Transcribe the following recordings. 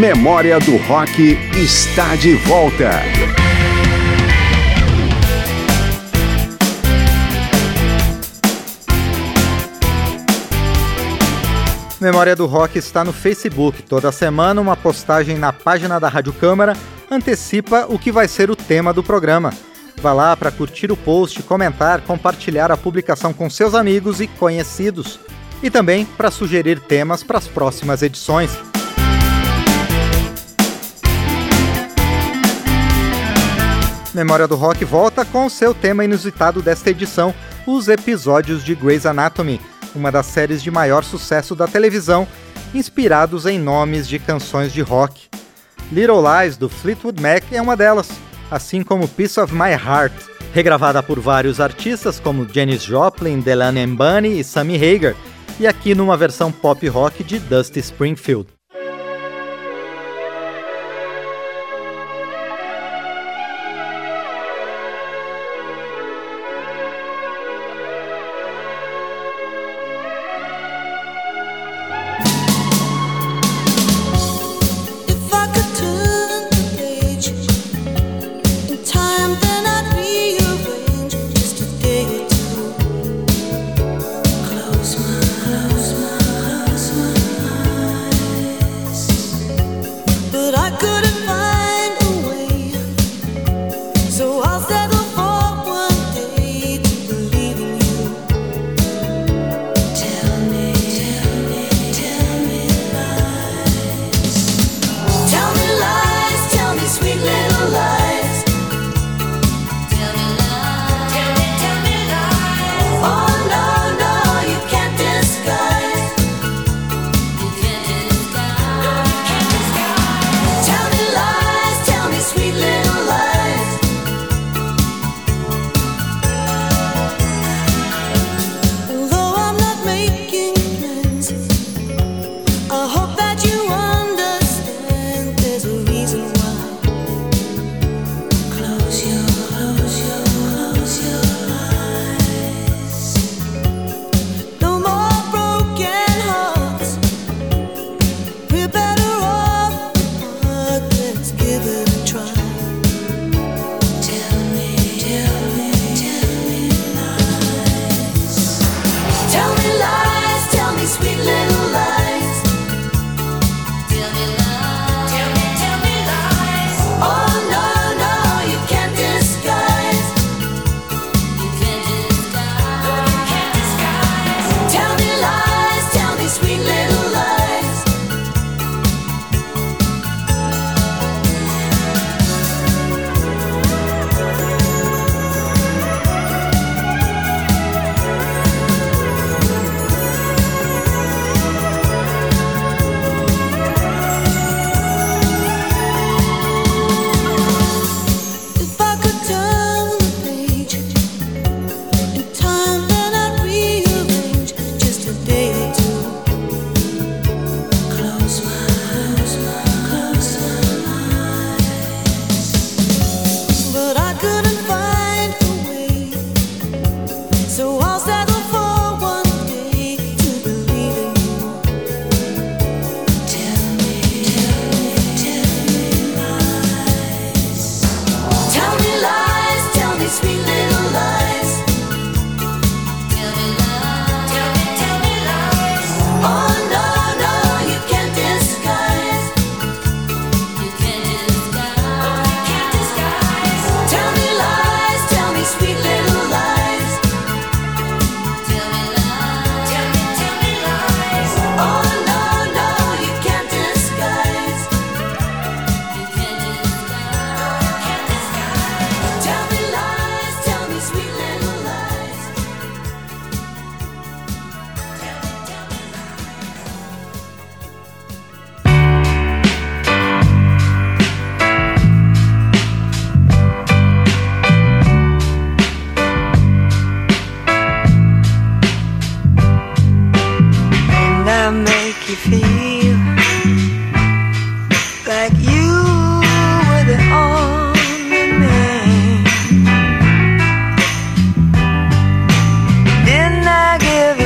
Memória do Rock está de volta. Memória do Rock está no Facebook. Toda semana uma postagem na página da Rádio Câmara antecipa o que vai ser o tema do programa. Vá lá para curtir o post, comentar, compartilhar a publicação com seus amigos e conhecidos. E também para sugerir temas para as próximas edições. Memória do Rock volta com o seu tema inusitado desta edição, os episódios de Grey's Anatomy, uma das séries de maior sucesso da televisão, inspirados em nomes de canções de rock. Little Lies, do Fleetwood Mac, é uma delas, assim como Piece of My Heart, regravada por vários artistas como Janis Joplin, Delaney Bunny e Sammy Hagar, e aqui numa versão pop rock de Dusty Springfield.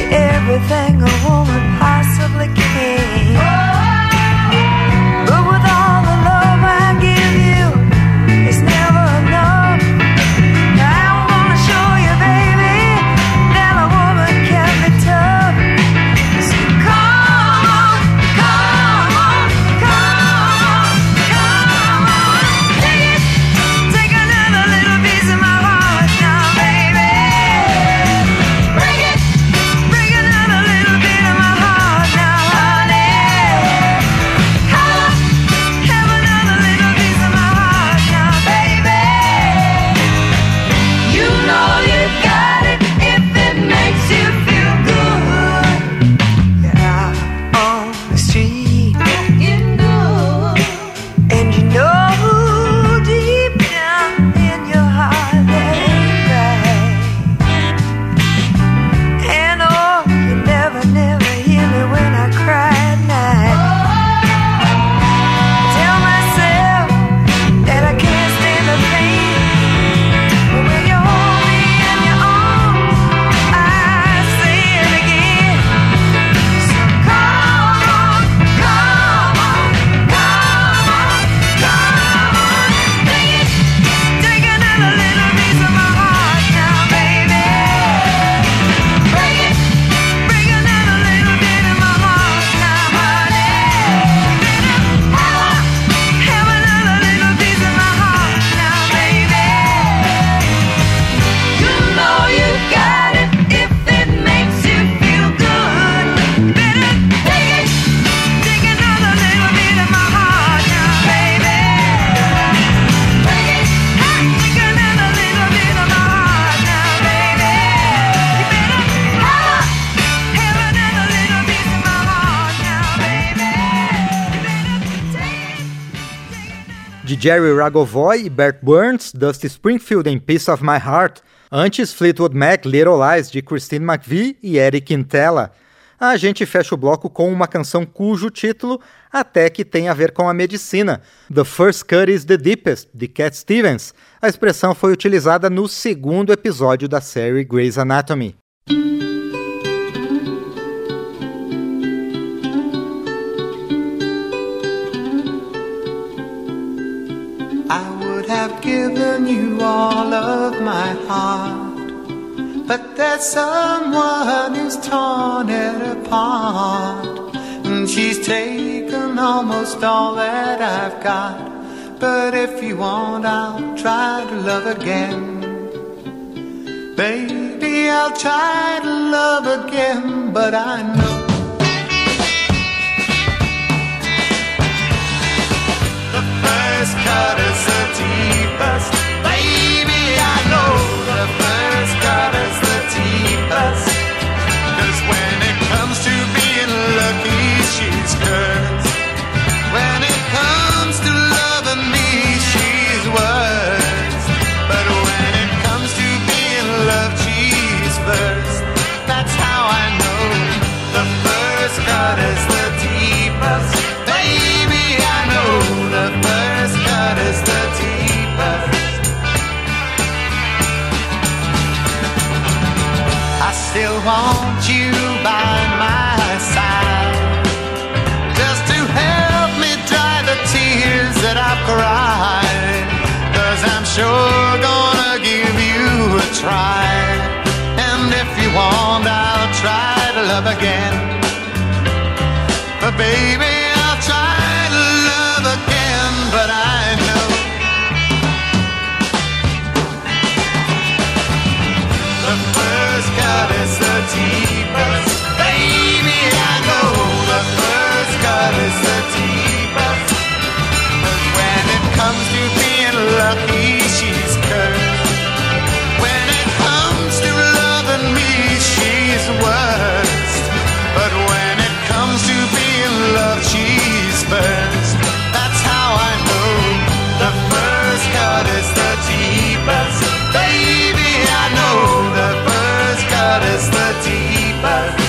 everything a woman possibly can. But with de Jerry Ragovoy e Bert Burns, Dusty Springfield em Piece of My Heart. Antes, Fleetwood Mac, Little Lies, de Christine McVie e Eric Quintela. A gente fecha o bloco com uma canção cujo título até que tem a ver com a medicina, The First Cut is the Deepest, de Cat Stevens. A expressão foi utilizada no segundo episódio da série Grey's Anatomy. I would have given you all of my heart, but there's someone who's torn it apart, and she's taken almost all that I've got. But if you want, I'll try to love again. Baby, I'll try to love again, but I know the first cut is the deepest. Baby, I know the first cut is the deepest. 'Cause when it comes to being lucky, she's cursed. When it comes to loving me, she's worst. But when it comes to being loved, she's first. That's how I know the first cut is the deepest. Baby, I know the first cut is the deepest. I still want you by my side, just to help me dry the tears that I've cried. 'Cause I'm sure gonna give you a try. And if you want, I'll try to love again. But baby, I'll try to love again, but I know the first cut is the deepest. Baby, I know the first cut is the deepest. 'Cause when it comes to being lucky, she's cursed. When it comes to loving me, she's worst. But when it comes to being loved, she's first. That's how I know the first cut is the deepest. Baby, I know the first cut is the deepest.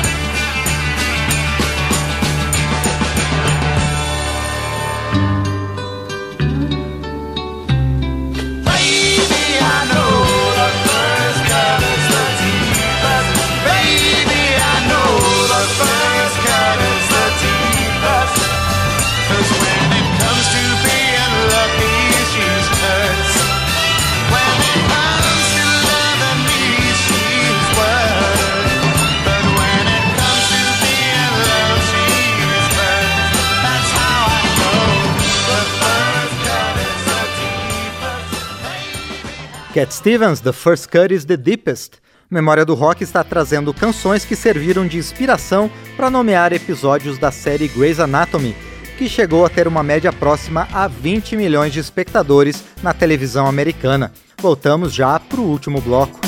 Baby, I know the first cut is the deepest. Baby, I know the first cut is the deepest. 'Cause when it comes to being lucky, she's cursed. When it comes to loving me, she's worst. But when it comes to being loved, she's first. That's how I know the first cut is the deepest. Cat Stevens, The First Cut is the Deepest. Memória do Rock está trazendo canções que serviram de inspiração para nomear episódios da série Grey's Anatomy, que chegou a ter uma média próxima a 20 milhões de espectadores na televisão americana. Voltamos já para o último bloco.